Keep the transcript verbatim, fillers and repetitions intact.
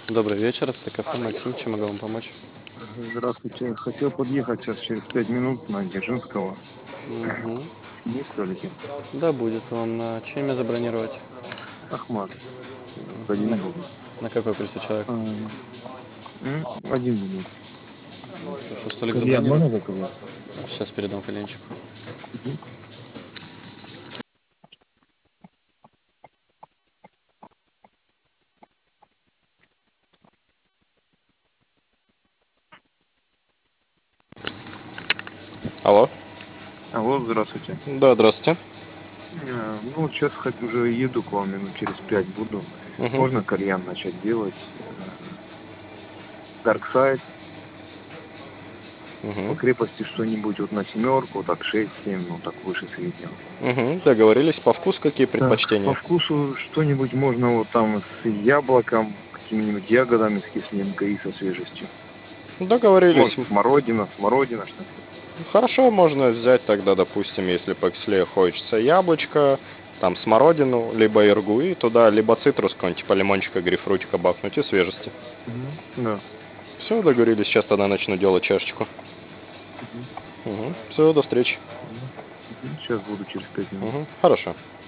Добрый вечер, это кафе Максим, чем могу вам помочь? Здравствуйте. Хотел подъехать сейчас через пять минут на Дзержинского. Угу. Есть столики? Да, будет. Вам на чье имя забронировать? Ахмат. На, Один буду. на какое количество человек? А, м, один буду. Хорошо, столик Кальян забронировать? можно заказать? Сейчас передам коленчик. Мгм. Алло. Алло, здравствуйте. Да, здравствуйте. А, ну, вот сейчас хоть уже еду к вам, минут через пять буду. Угу. Можно кальян начать делать? Дарксайд. По Угу. крепости что-нибудь вот на семерку, так шесть-семь, ну так выше среднего. Угу. Договорились. По вкусу какие Так, по предпочтения? вкусу что-нибудь можно вот там с яблоком, какими-нибудь ягодами, с кислинкой и со свежестью. Договорились. Может, смородина, смородина что-нибудь. Хорошо, можно взять тогда, допустим, если покислее хочется яблочко, там смородину, либо иргу, и туда либо цитрус какой-нибудь, типа лимончика, грейпфрутика бахнуть и свежести. Мгм. Да. Все, договорились, сейчас тогда начну делать чашечку. Мгм. Угу. Все, до встречи. Мгм. Сейчас буду через пять минут. Угу. Хорошо.